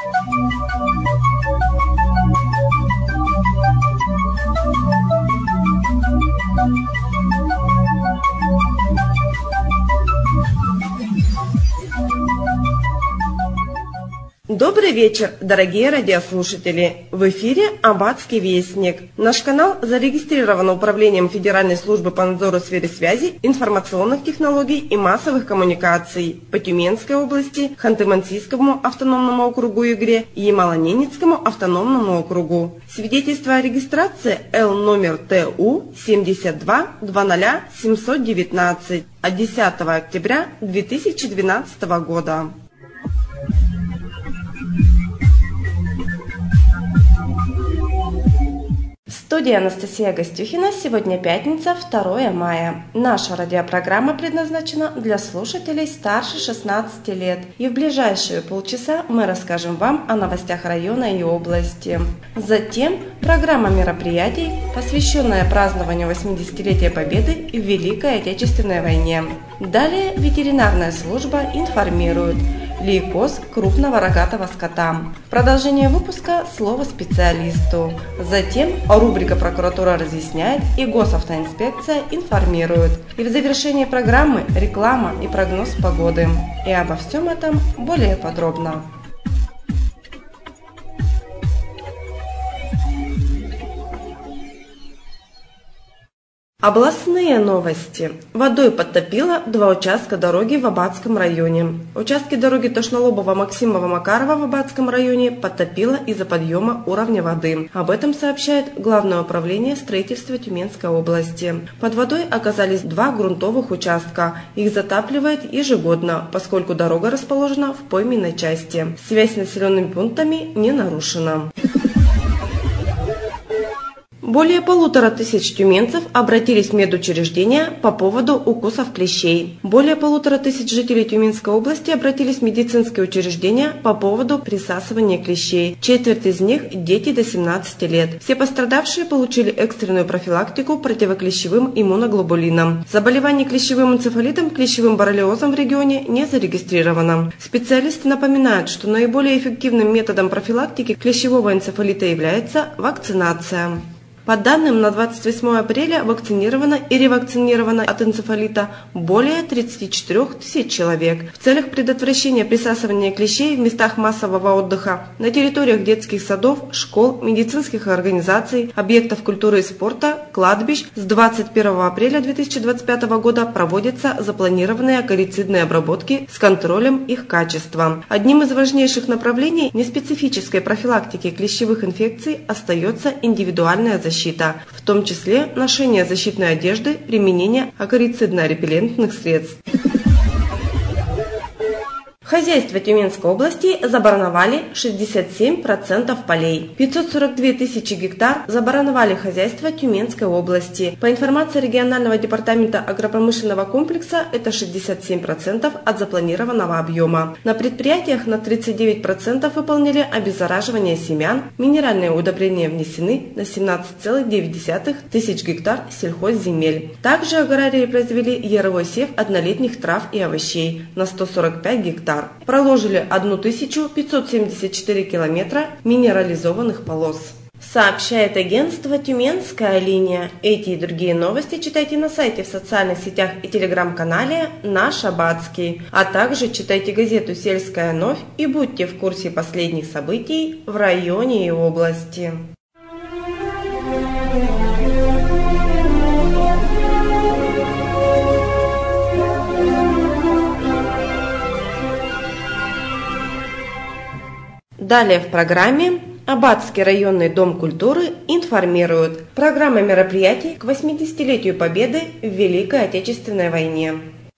Добрый вечер, дорогие радиослушатели! В эфире Аббатский вестник. Наш канал зарегистрирован Управлением Федеральной службы по надзору в сфере связи, информационных технологий и массовых коммуникаций по Тюменской области, Ханты-Мансийскому автономному округу Игре и Ямало-Ненецкому автономному округу. Свидетельство о регистрации Л номер ТУ 72-00-719 от 10 октября 2012 года. Студия Анастасия Гостюхина. Сегодня пятница, 2 мая. Наша радиопрограмма предназначена для слушателей старше 16 лет. И в ближайшие полчаса мы расскажем вам о новостях района и области. Затем программа мероприятий, посвященная празднованию 80-летия Победы в Великой Отечественной войне. Далее ветеринарная служба информирует. Лейкоз крупного рогатого скота. В продолжение выпуска слово специалисту. Затем рубрика «Прокуратура разъясняет» и Госавтоинспекция информирует. И в завершении программы реклама и прогноз погоды. И обо всем этом более подробно. Областные новости. Водой подтопило 2 участка дороги в Аббатском районе. Участки дороги Тошнолобово-Максимово-Макарова в Аббатском районе подтопило из-за подъема уровня воды. Об этом сообщает Главное управление строительства Тюменской области. Под водой оказались 2 грунтовых участка. Их затапливает ежегодно, поскольку дорога расположена в пойменной части. Связь с населенными пунктами не нарушена. Более 1500 тюменцев обратились в медучреждения по поводу укусов клещей. Более 1500 жителей Тюменской области обратились в медицинские учреждения по поводу присасывания клещей. Четверть из них – дети до 17 лет. Все пострадавшие получили экстренную профилактику противоклещевым иммуноглобулином. Заболеваний клещевым энцефалитом, клещевым боррелиозом в регионе не зарегистрировано. Специалисты напоминают, что наиболее эффективным методом профилактики клещевого энцефалита является вакцинация. По данным, на 28 апреля вакцинировано и ревакцинировано от энцефалита более 34 тысяч человек. В целях предотвращения присасывания клещей в местах массового отдыха, на территориях детских садов, школ, медицинских организаций, объектов культуры и спорта, кладбищ с 21 апреля 2025 года проводятся запланированные акарицидные обработки с контролем их качества. Одним из важнейших направлений неспецифической профилактики клещевых инфекций остается индивидуальная защита, в том числе ношение защитной одежды, применение акарицидно-репеллентных средств. Хозяйства Тюменской области забарановали 67% полей. 542 тысячи гектар забарановали хозяйства Тюменской области. По информации регионального департамента агропромышленного комплекса, это 67% от запланированного объема. На предприятиях на 39% выполнили обеззараживание семян, минеральные удобрения внесены на 17,9 тысяч гектар сельхозземель. Также аграрии произвели яровой сев однолетних трав и овощей на 145 гектар. Проложили 1574 километра минерализованных полос. Сообщает агентство «Тюменская линия». Эти и другие новости читайте на сайте, в социальных сетях и телеграм-канале «Наш Аббатский». А также читайте газету «Сельская новь» и будьте в курсе последних событий в районе и области. Далее в программе Аббатский районный дом культуры информирует. Программа мероприятий к 80-летию Победы в Великой Отечественной войне.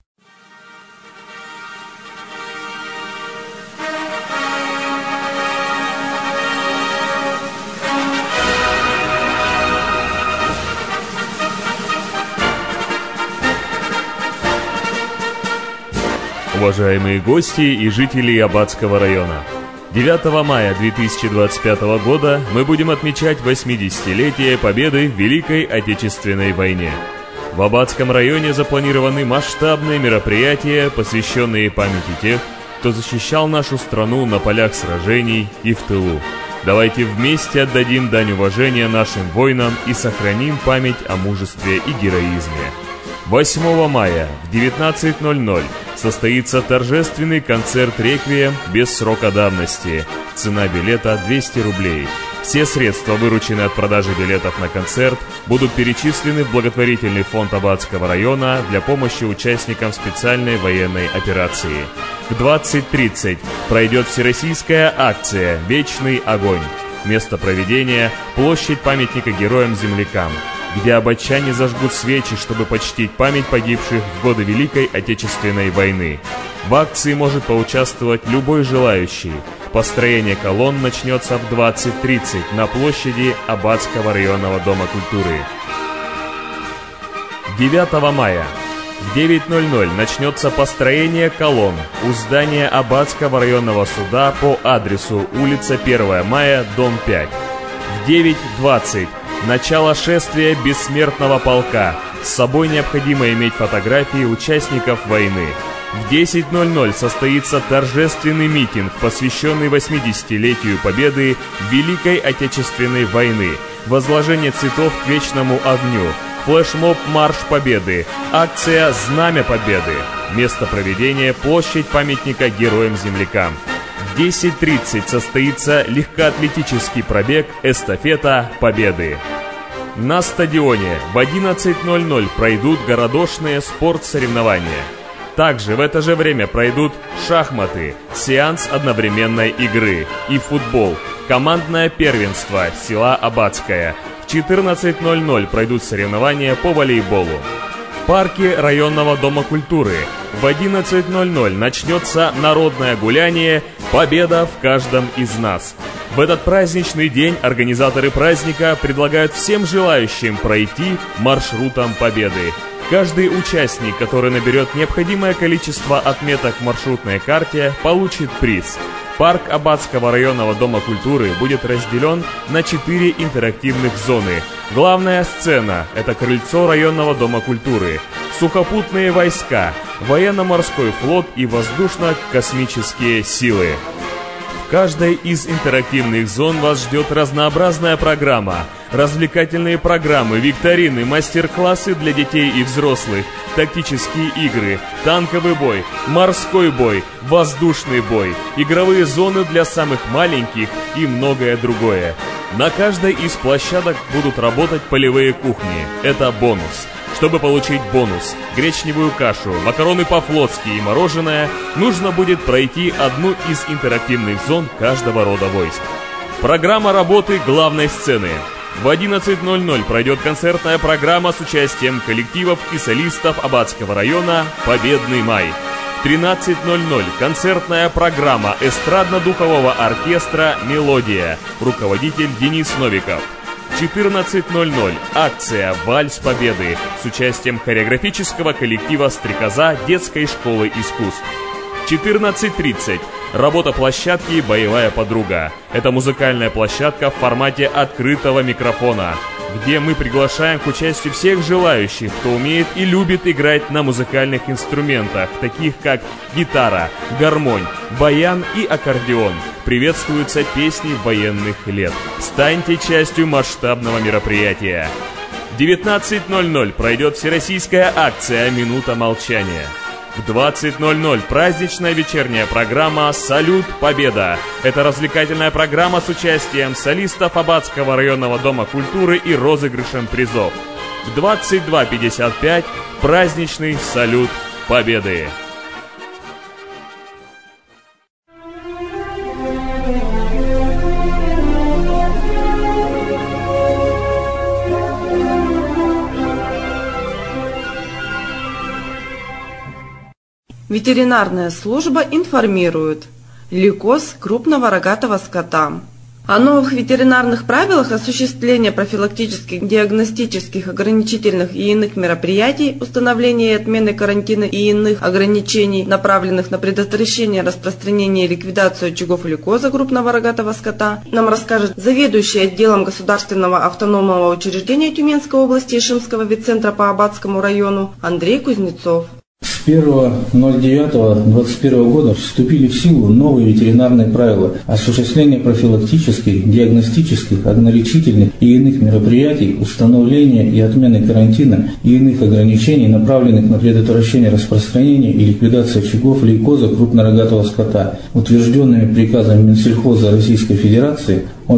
Уважаемые гости и жители Аббатского района, 9 мая 2025 года мы будем отмечать 80-летие Победы в Великой Отечественной войне. В Аббатском районе запланированы масштабные мероприятия, посвященные памяти тех, кто защищал нашу страну на полях сражений и в тылу. Давайте вместе отдадим дань уважения нашим воинам и сохраним память о мужестве и героизме. 8 мая в 19:00 состоится торжественный концерт «Реквием» без срока давности. Цена билета 200 рублей. Все средства, вырученные от продажи билетов на концерт, будут перечислены в благотворительный фонд Аббатского района для помощи участникам специальной военной операции. В 20:30 пройдет всероссийская акция «Вечный огонь». Место проведения – площадь памятника героям-землякам, где аббатчане зажгут свечи, чтобы почтить память погибших в годы Великой Отечественной войны. В акции может поучаствовать любой желающий. Построение колонн начнется в 20:30 на площади Аббатского районного дома культуры. 9 мая в 9:00 начнется построение колонн у здания Аббатского районного суда по адресу улица 1 мая, дом 5. В 9:20 начало шествия бессмертного полка. С собой необходимо иметь фотографии участников войны. В 10:00 состоится торжественный митинг, посвященный 80-летию победы в Великой Отечественной войны, возложение цветов к вечному огню, флешмоб «Марш Победы», акция «Знамя Победы». Место проведения – площадь памятника героям-землякам. В 10:30 состоится легкоатлетический пробег «Эстафета Победы». На стадионе в 11:00 пройдут городошные спортсоревнования. Также в это же время пройдут шахматы, сеанс одновременной игры и футбол, командное первенство села Аббатское. В 14:00 пройдут соревнования по волейболу. В парке районного дома культуры в 11:00 начнется народное гуляние «Победа в каждом из нас». В этот праздничный день организаторы праздника предлагают всем желающим пройти маршрутом Победы. Каждый участник, который наберет необходимое количество отметок в маршрутной карте, получит приз. Парк Аббатского районного дома культуры будет разделен на 4 интерактивных зоны. Главная сцена – это крыльцо районного дома культуры, сухопутные войска, военно-морской флот и воздушно-космические силы. В каждой из интерактивных зон вас ждет разнообразная программа. Развлекательные программы, викторины, мастер-классы для детей и взрослых, тактические игры, танковый бой, морской бой, воздушный бой, игровые зоны для самых маленьких и многое другое. На каждой из площадок будут работать полевые кухни. Это бонус. Чтобы получить бонус, гречневую кашу, макароны по-флотски и мороженое, нужно будет пройти одну из интерактивных зон каждого рода войск. Программа работы главной сцены. В 11:00 пройдет концертная программа с участием коллективов и солистов Аббатского района «Победный май». В 13:00 концертная программа эстрадно-духового оркестра «Мелодия», руководитель Денис Новиков. В 14:00 акция «Вальс Победы» с участием хореографического коллектива «Стрекоза» детской школы искусств. В 14:30 работа площадки «Боевая подруга». Это музыкальная площадка в формате открытого микрофона, где мы приглашаем к участию всех желающих, кто умеет и любит играть на музыкальных инструментах, таких как гитара, гармонь, баян и аккордеон. Приветствуются песни военных лет. Станьте частью масштабного мероприятия. В 19:00 пройдет всероссийская акция «Минута молчания». В 20:00 праздничная вечерняя программа «Салют Победа». Это развлекательная программа с участием солистов Аббатского районного дома культуры и розыгрышем призов. В 22:55 праздничный «Салют Победы». Ветеринарная служба информирует: лейкоз крупного рогатого скота. О новых ветеринарных правилах осуществления профилактических, диагностических, ограничительных и иных мероприятий, установления и отмены карантина и иных ограничений, направленных на предотвращение распространения и ликвидацию очагов лейкоза крупного рогатого скота, нам расскажет заведующий отделом государственного автономного учреждения Тюменской области Ишимского ветцентра по Аббатскому району Андрей Кузнецов. С 1.09.2021 года вступили в силу новые ветеринарные правила осуществления профилактических, диагностических, огнелечительных и иных мероприятий, установления и отмены карантина и иных ограничений, направленных на предотвращение распространения и ликвидацию очагов лейкоза крупнорогатого скота, утвержденными приказом Минсельхоза Российской Федерации от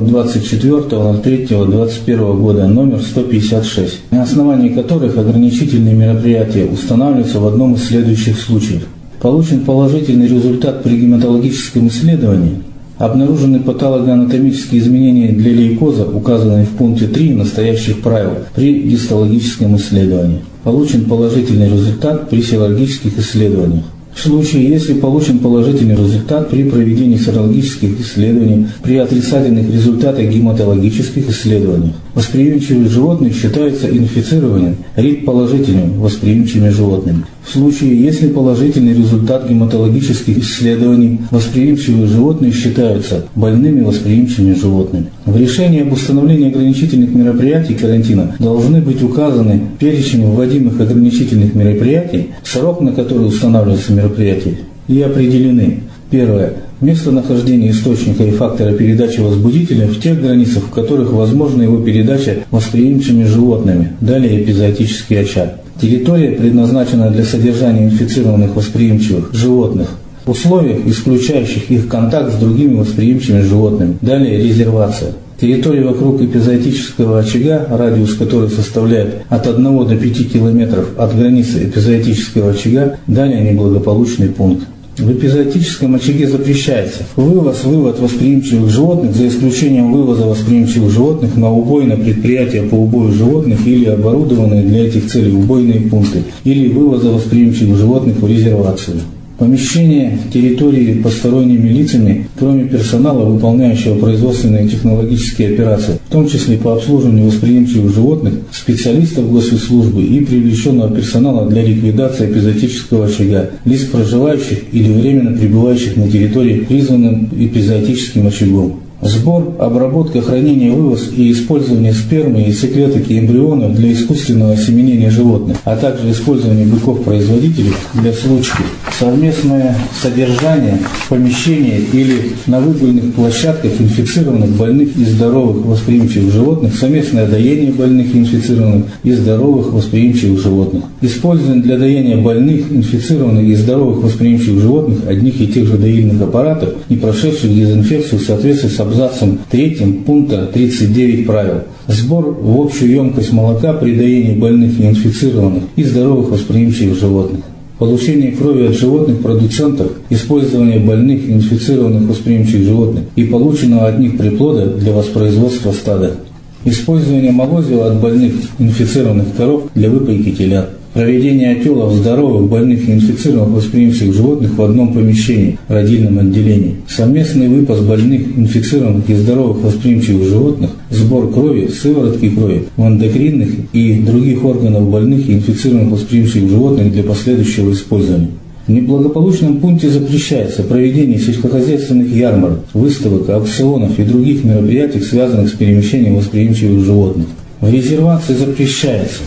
24.03.2021 года номер 156, на основании которых ограничительные мероприятия устанавливаются в одном из следующих случаев. Получен положительный результат при гематологическом исследовании, обнаружены патологоанатомические изменения для лейкоза, указанные в пункте 3 настоящих правил при гистологическом исследовании. Получен положительный результат при серологических исследованиях. В случае, если получен положительный результат при проведении серологических исследований, при отрицательных результатах гематологических исследований, восприимчивые животные считаются инфицированным, РИД положительным, восприимчивыми животными. В случае, если положительный результат гематологических исследований, восприимчивые животные считаются больными восприимчивыми животными. В решении об установлении ограничительных мероприятий карантина должны быть указаны перечень вводимых ограничительных мероприятий, срок, на который устанавливаются мероприятия, и определены: первое. Местонахождение источника и фактора передачи возбудителя в тех границах, в которых возможна его передача восприимчивыми животными. Далее эпизоотический очаг. Территория, предназначена для содержания инфицированных восприимчивых животных. Условиях, исключающих их контакт с другими восприимчивыми животными. Далее резервация. Территория вокруг эпизоотического очага, радиус которой составляет от 1 до 5 км от границы эпизоотического очага. Далее неблагополучный пункт. В эпизоотическом очаге запрещается вывод восприимчивых животных, за исключением вывоза восприимчивых животных на убой на предприятия по убою животных или оборудованные для этих целей убойные пункты, или вывоза восприимчивых животных в резервацию. Помещение территории посторонними лицами, кроме персонала, выполняющего производственные и технологические операции, в том числе по обслуживанию восприимчивых животных, специалистов госслужбы и привлеченного персонала для ликвидации эпизоотического очага, лиц, проживающих или временно пребывающих на территории, призванным эпизоотическим очагом. Сбор, обработка, хранение, вывоз и использование спермы, яйцеклеток и эмбрионов для искусственного осеменения животных, а также использование быков-производителей для случки, совместное содержание в помещении или на выгульных площадках инфицированных, больных и здоровых восприимчивых животных, совместное доение больных, инфицированных и здоровых восприимчивых животных, использование для доения больных, инфицированных и здоровых восприимчивых животных одних и тех же доильных аппаратов, не прошедших дезинфекцию в соответствии с абзацем 3 пункта 39 правил. Сбор в общую емкость молока при доении больных и инфицированных и здоровых восприимчивых животных. Получение крови от животных продуцентов, использование больных и инфицированных восприимчивых животных и полученного от них приплода для воспроизводства стада. Использование молозива от больных инфицированных коров для выпойки телят. Проведение отелов здоровых, больных и инфицированных восприимчивых животных в одном помещении, родильном отделении. Совместный выпас больных, инфицированных и здоровых восприимчивых животных, сбор крови, сыворотки крови в эндокринных и других органов больных и инфицированных восприимчивых животных для последующего использования. В неблагополучном пункте запрещается проведение сельскохозяйственных ярмарок, выставок, аукционов и других мероприятий, связанных с перемещением восприимчивых животных. В резервации запрещается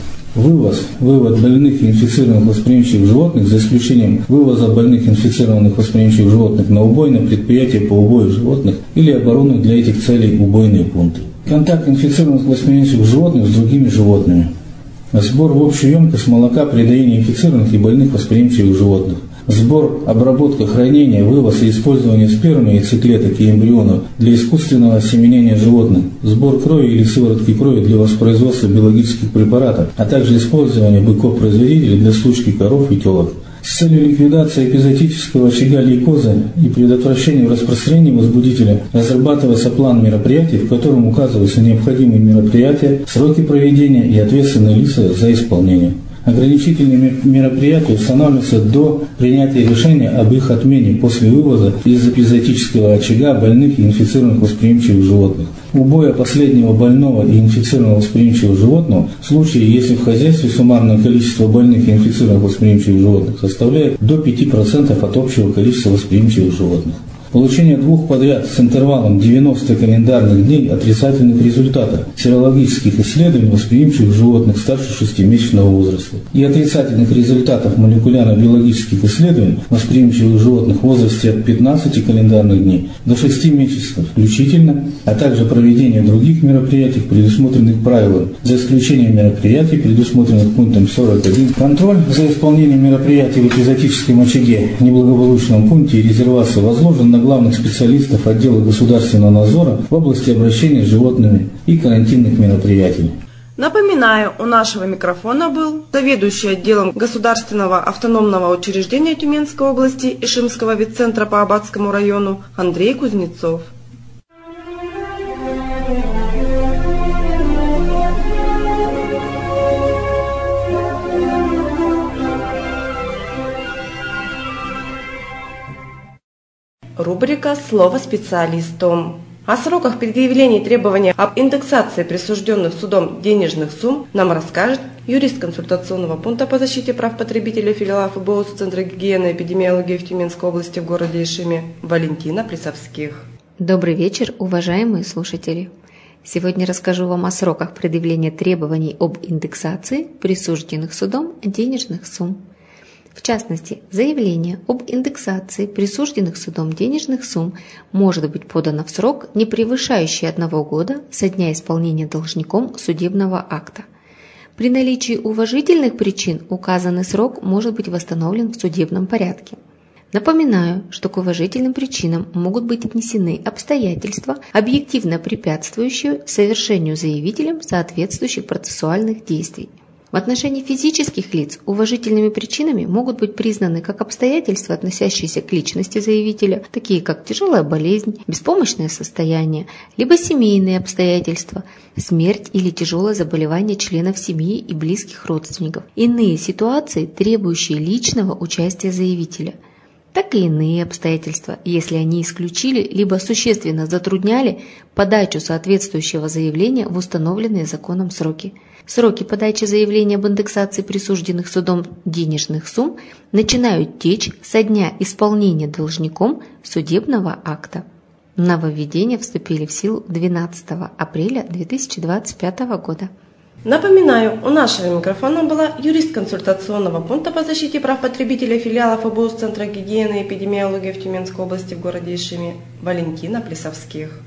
вывод больных и инфицированных восприимчивых животных, за исключением вывоза больных и инфицированных восприимчивых животных на убой на предприятия по убою животных или оборудованных для этих целей убойные пункты. Контакт инфицированных восприимчивых животных с другими животными. Сбор в общую емкость молока при доении инфицированных и больных восприимчивых животных. Сбор, обработка, хранение, вывоз и использование спермы, яйцеклеток и эмбрионов для искусственного осеменения животных, сбор крови или сыворотки крови для воспроизводства биологических препаратов, а также использование быков-производителей для случки коров и телок. С целью ликвидации эпизоотического очага лейкоза и предотвращения распространения возбудителя разрабатывается план мероприятий, в котором указываются необходимые мероприятия, сроки проведения и ответственные лица за исполнение. Ограничительные мероприятия устанавливаются до принятия решения об их отмене после вывоза из эпизоотического очага больных и инфицированных восприимчивых животных. Убоя последнего больного и инфицированного восприимчивого животного в случае, если в хозяйстве суммарное количество больных и инфицированных восприимчивых животных составляет до 5% от общего количества восприимчивых животных. получение 2 подряд с интервалом 90 календарных дней отрицательных результатов серологических исследований восприимчивых животных старше 6-месячного возраста и отрицательных результатов молекулярно-биологических исследований восприимчивых животных в возрасте от 15 календарных дней до 6 месяцев включительно, а также проведение других мероприятий, предусмотренных правилами, за исключением мероприятий, предусмотренных пунктом 41. Контроль за исполнением мероприятий в эпизоотическом очаге в неблагополучном пункте и резервации возложен на главных специалистов отдела государственного надзора в области обращения с животными и карантинных мероприятий. Напоминаю, у нашего микрофона был заведующий отделом Государственного автономного учреждения Тюменской области Ишимского ветцентра по Аббатскому району Андрей Кузнецов. Рубрика «Слово специалисту». О сроках предъявления требований об индексации присужденных судом денежных сумм нам расскажет юрист консультационного пункта по защите прав потребителей филиала ФБОС Центра гигиены и эпидемиологии в Тюменской области в городе Ишиме Валентина Плесовских. Добрый вечер, уважаемые слушатели! Сегодня расскажу вам о сроках предъявления требований об индексации присужденных судом денежных сумм. В частности, заявление об индексации присужденных судом денежных сумм может быть подано в срок, не превышающий 1 года со дня исполнения должником судебного акта. При наличии уважительных причин указанный срок может быть восстановлен в судебном порядке. Напоминаю, что к уважительным причинам могут быть отнесены обстоятельства, объективно препятствующие совершению заявителем соответствующих процессуальных действий. В отношении физических лиц уважительными причинами могут быть признаны как обстоятельства, относящиеся к личности заявителя, такие как тяжелая болезнь, беспомощное состояние, либо семейные обстоятельства, смерть или тяжелое заболевание членов семьи и близких родственников, иные ситуации, требующие личного участия заявителя, так и иные обстоятельства, если они исключили либо существенно затрудняли подачу соответствующего заявления в установленные законом сроки. Сроки подачи заявления об индексации присужденных судом денежных сумм начинают течь со дня исполнения должником судебного акта. Нововведения вступили в силу 12 апреля 2025 года. Напоминаю, у нашего микрофона была юрист консультационного пункта по защите прав потребителей филиала ФБОС Центра гигиены и эпидемиологии в Тюменской области в городе Ишиме Валентина Плесовских.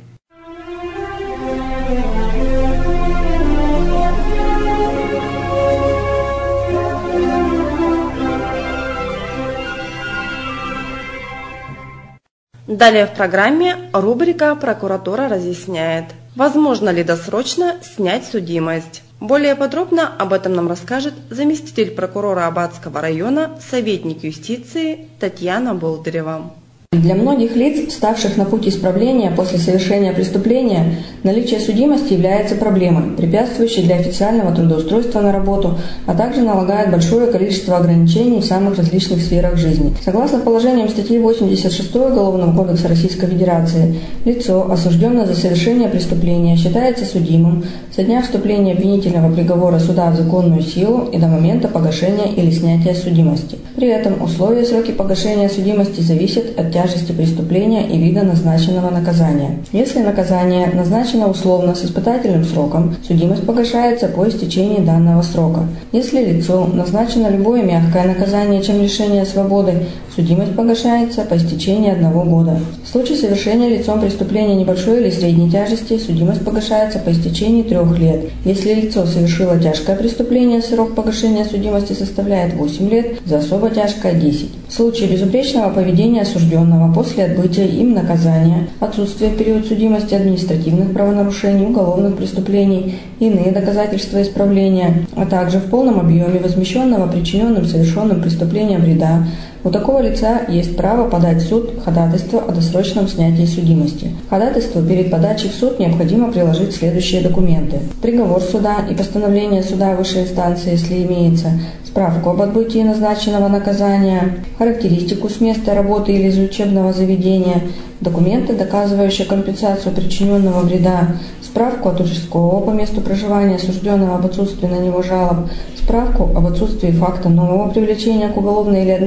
Далее в программе рубрика «Прокуратура разъясняет». Возможно ли досрочно снять судимость? Более подробно об этом нам расскажет заместитель прокурора Аббатского района, советник юстиции Татьяна Болдырева. Для многих лиц, вставших на путь исправления после совершения преступления, наличие судимости является проблемой, препятствующей для официального трудоустройства на работу, а также налагает большое количество ограничений в самых различных сферах жизни. Согласно положениям статьи 86 Уголовного кодекса Российской Федерации, лицо, осужденное за совершение преступления, считается судимым со дня вступления обвинительного приговора суда в законную силу и до момента погашения или снятия судимости. При этом условия и сроки погашения судимости зависят от тяжести преступления и вида назначенного наказания. Если наказание назначено условно с испытательным сроком, судимость погашается по истечении данного срока. Если лицу назначено любое мягкое наказание, чем лишение свободы, судимость погашается по истечении 1 года. В случае совершения лицом преступления небольшой или средней тяжести, судимость погашается по истечении 3 лет. Если лицо совершило тяжкое преступление, срок погашения судимости составляет 8 лет, за особо тяжкое – 10. В случае безупречного поведения осужденного после отбытия им наказания, отсутствия в период судимости административных правонарушений, уголовных преступлений, иные доказательства исправления, а также в полном объеме возмещенного причиненным совершенным преступлением вреда, у такого лица есть право подать в суд ходатайство о досрочном снятии судимости. К ходатайству перед подачей в суд необходимо приложить следующие документы: приговор суда и постановление суда высшей инстанции, если имеется, справку об отбытии назначенного наказания, характеристику с места работы или из учебного заведения, документы, доказывающие компенсацию причиненного вреда, справку от участкового по месту проживания осужденного об отсутствии на него жалоб, справку об отсутствии факта нового привлечения к уголовной или административной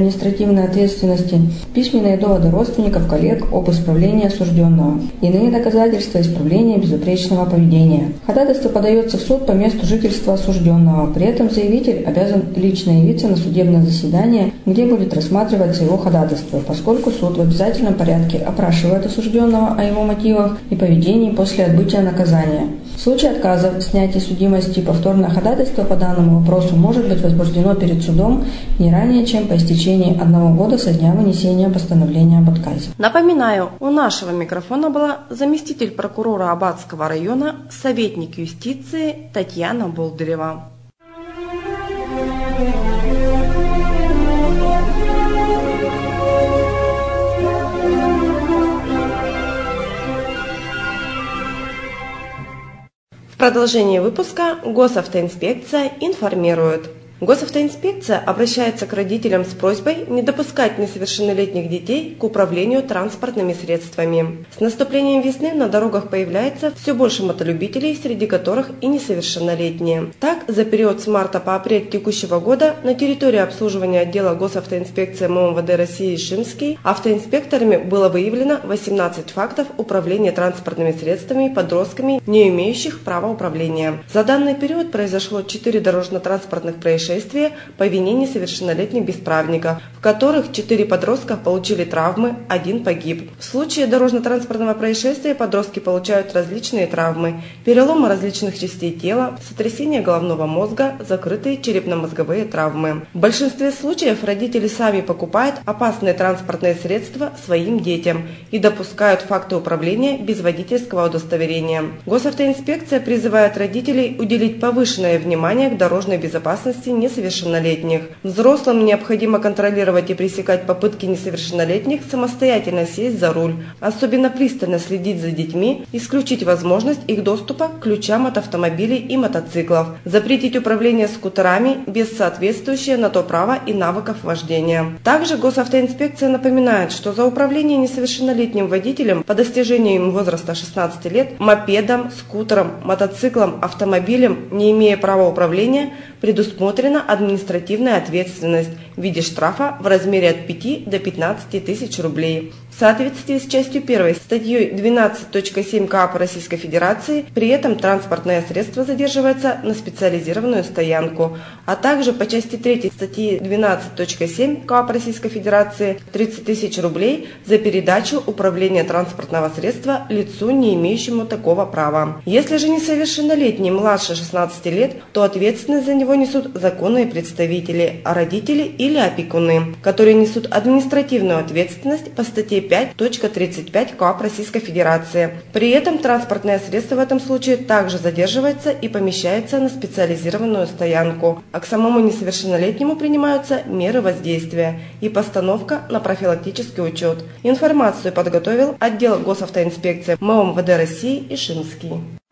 административной ответственности, письменные доводы родственников, коллег об исправлении осужденного, иные доказательства исправления безупречного поведения. Ходатайство подается в суд по месту жительства осужденного. При этом заявитель обязан лично явиться на судебное заседание, где будет рассматриваться его ходатайство, поскольку суд в обязательном порядке опрашивает осужденного о его мотивах и поведении после отбытия наказания. В случае отказа в снятии судимости повторное ходатайство по данному вопросу может быть возбуждено перед судом не ранее, чем по истечении 1 года со дня вынесения постановления об отказе. Напоминаю, у нашего микрофона была заместитель прокурора Аббатского района, советник юстиции Татьяна Болдырева. В продолжении выпуска Госавтоинспекция информирует. Госавтоинспекция обращается к родителям с просьбой не допускать несовершеннолетних детей к управлению транспортными средствами. С наступлением весны на дорогах появляется все больше мотолюбителей, среди которых и несовершеннолетние. Так, за период с марта по апрель текущего года на территории обслуживания отдела Госавтоинспекции МВД России Шимский автоинспекторами было выявлено 18 фактов управления транспортными средствами подростками, не имеющих права управления. За данный период произошло 4 дорожно-транспортных происшествия по вине несовершеннолетних бесправников, в которых 4 подростка получили травмы, 1 погиб. В случае дорожно-транспортного происшествия подростки получают различные травмы: переломы различных частей тела, сотрясение головного мозга, закрытые черепно-мозговые травмы. В большинстве случаев родители сами покупают опасные транспортные средства своим детям и допускают факты управления без водительского удостоверения. Госавтоинспекция призывает родителей уделить повышенное внимание к дорожной безопасности несовершеннолетних. Взрослым необходимо контролировать и пресекать попытки несовершеннолетних самостоятельно сесть за руль, особенно пристально следить за детьми, исключить возможность их доступа к ключам от автомобилей и мотоциклов, запретить управление скутерами без соответствующего на то права и навыков вождения. Также Госавтоинспекция напоминает, что за управление несовершеннолетним водителем по достижению им возраста 16 лет мопедом, скутером, мотоциклом, автомобилем, не имея права управления, предусмотрена административная ответственность в виде штрафа в размере от 5 до 15 тысяч рублей. В соответствии с частью 1 статьей 12.7 КоАП Российской Федерации при этом транспортное средство задерживается на специализированную стоянку, а также по части 3 статьи 12.7 КоАП Российской Федерации 30 тысяч рублей за передачу управления транспортного средства лицу, не имеющему такого права. Если же несовершеннолетний младше 16 лет, то ответственность за него несут законные представители, родители или опекуны, которые несут административную ответственность по статье 5.35 КоАП Российской Федерации. При этом транспортное средство в этом случае также задерживается и помещается на специализированную стоянку, а к самому несовершеннолетнему принимаются меры воздействия и постановка на профилактический учет. Информацию подготовил отдел Госавтоинспекции МВД России Ишимский.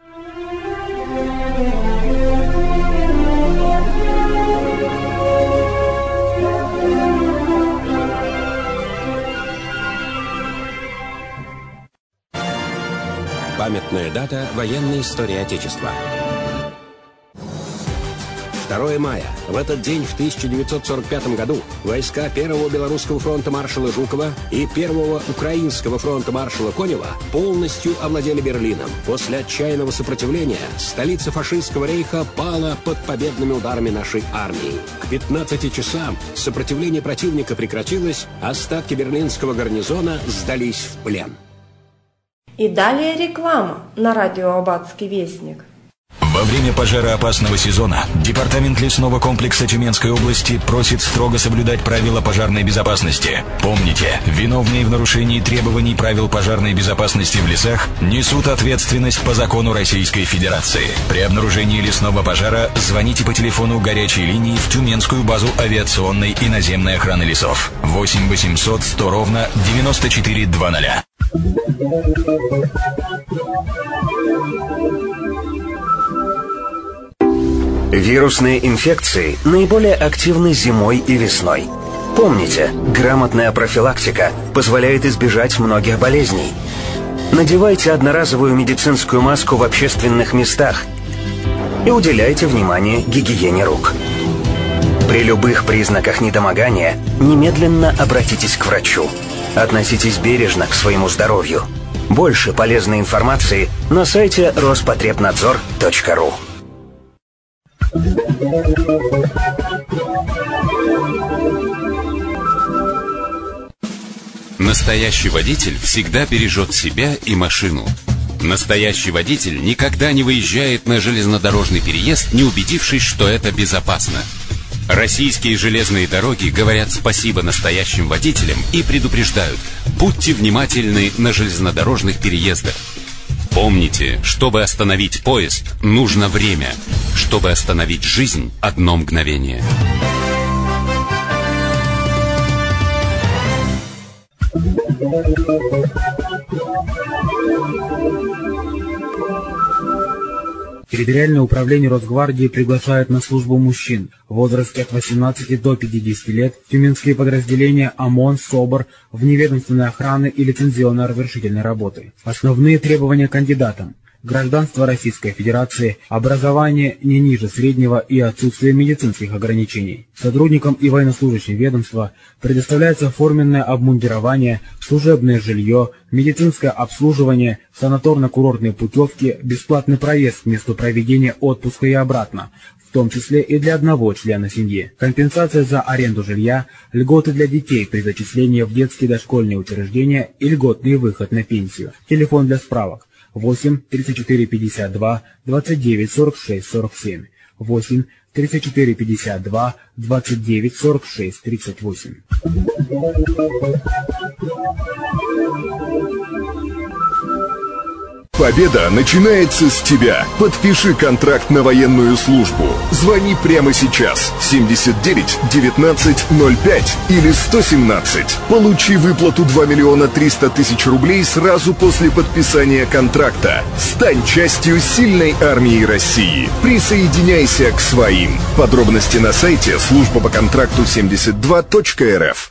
Памятная дата военной истории Отечества. 2 мая. В этот день, в 1945 году, войска Первого Белорусского фронта маршала Жукова и Первого Украинского фронта маршала Конева полностью овладели Берлином. После отчаянного сопротивления столица фашистского рейха пала под победными ударами нашей армии. К 15 часам сопротивление противника прекратилось, остатки берлинского гарнизона сдались в плен. И далее реклама на радио Аббатский вестник. Во время пожароопасного сезона Департамент лесного комплекса Тюменской области просит строго соблюдать правила пожарной безопасности. Помните, виновные в нарушении требований правил пожарной безопасности в лесах несут ответственность по закону Российской Федерации. При обнаружении лесного пожара звоните по телефону горячей линии в Тюменскую базу авиационной и наземной охраны лесов 8 800 100 ровно 9400. Вирусные инфекции наиболее активны зимой и весной. Помните, грамотная профилактика позволяет избежать многих болезней. Надевайте одноразовую медицинскую маску в общественных местах и уделяйте внимание гигиене рук. При любых признаках недомогания немедленно обратитесь к врачу. Относитесь бережно к своему здоровью. Больше полезной информации на сайте Роспотребнадзор.ру. Настоящий водитель всегда бережет себя и машину. Настоящий водитель никогда не выезжает на железнодорожный переезд, не убедившись, что это безопасно. Российские железные дороги говорят спасибо настоящим водителям и предупреждают: будьте внимательны на железнодорожных переездах. Помните, чтобы остановить поезд, нужно время. Чтобы остановить жизнь, одно мгновение. Территориальное управление Росгвардии приглашает на службу мужчин в возрасте от 18 до 50 лет в тюменские подразделения ОМОН, СОБР, вневедомственной охраны и лицензионно-разрешительной работы. Основные требования кандидатам: гражданство Российской Федерации, образование не ниже среднего и отсутствие медицинских ограничений. Сотрудникам и военнослужащим ведомства предоставляется форменное обмундирование, служебное жилье, медицинское обслуживание, санаторно-курортные путевки, бесплатный проезд к месту проведения отпуска и обратно, в том числе и для одного члена семьи, компенсация за аренду жилья, льготы для детей при зачислении в детские дошкольные учреждения и льготный выход на пенсию. Телефон для справок: 8 34 52 29 46 47, 8 34 52 29 46 38. Победа начинается с тебя. Подпиши контракт на военную службу. Звони прямо сейчас. 79 19 05 или 117. Получи выплату 2 миллиона 300 тысяч рублей сразу после подписания контракта. Стань частью сильной армии России. Присоединяйся к своим. Подробности на сайте служба по контракту 72.рф.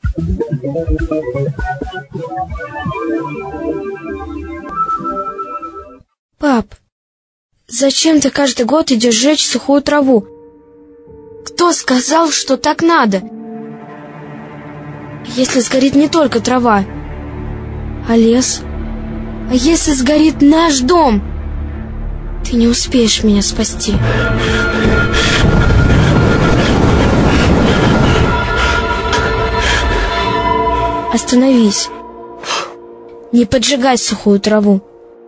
Пап, зачем ты каждый год идешь жечь сухую траву? Кто сказал, что так надо? Если сгорит не только трава, а лес? А если сгорит наш дом? Ты не успеешь меня спасти. Остановись. Не поджигай сухую траву.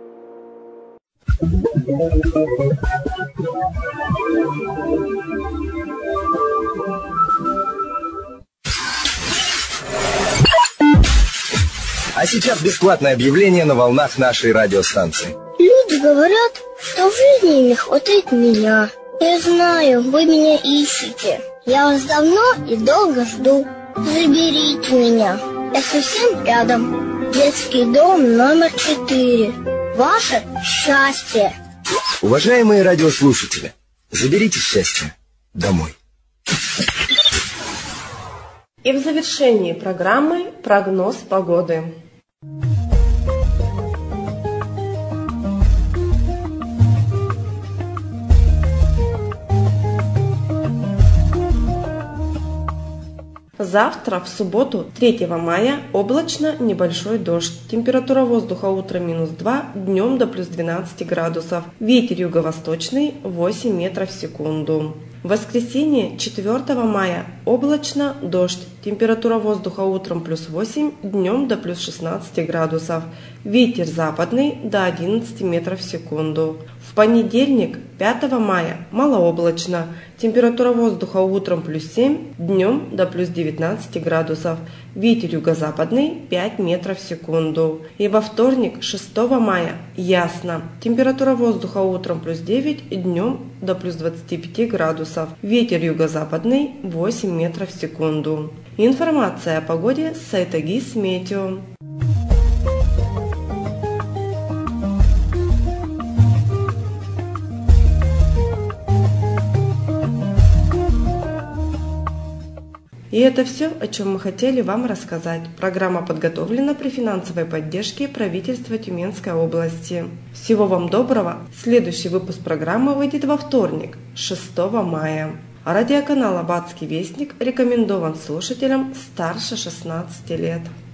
А сейчас бесплатное объявление на волнах нашей радиостанции. Люди говорят, что в жизни им не хватает меня. Я знаю, вы меня ищете. Я вас давно и долго жду. Заберите меня. Я совсем рядом. Детский дом номер 4. Ваше счастье. Уважаемые радиослушатели, заберите счастье домой. И в завершении программы прогноз погоды. Завтра, в субботу, 3 мая, облачно, небольшой дождь. Температура воздуха утром -2, днем до плюс 12 градусов. Ветер юго-восточный 8 метров в секунду. В воскресенье, 4 мая, облачно, дождь. Температура воздуха утром +8, днем до плюс 16 градусов. Ветер западный до 11 метров в секунду. В понедельник, 5 мая, малооблачно. Температура воздуха утром +7, днем до плюс 19 градусов. Ветер юго-западный 5 метров в секунду. И во вторник, 6 мая, ясно. Температура воздуха утром +9, днем до плюс 25 градусов. Ветер юго-западный 8 метров в секунду. Информация о погоде с сайта ГИС Метео. И это все, о чем мы хотели вам рассказать. Программа подготовлена при финансовой поддержке правительства Тюменской области. Всего вам доброго. Следующий выпуск программы выйдет во вторник, 6 мая. Радиоканал «Аббатский вестник» рекомендован слушателям старше 16 лет.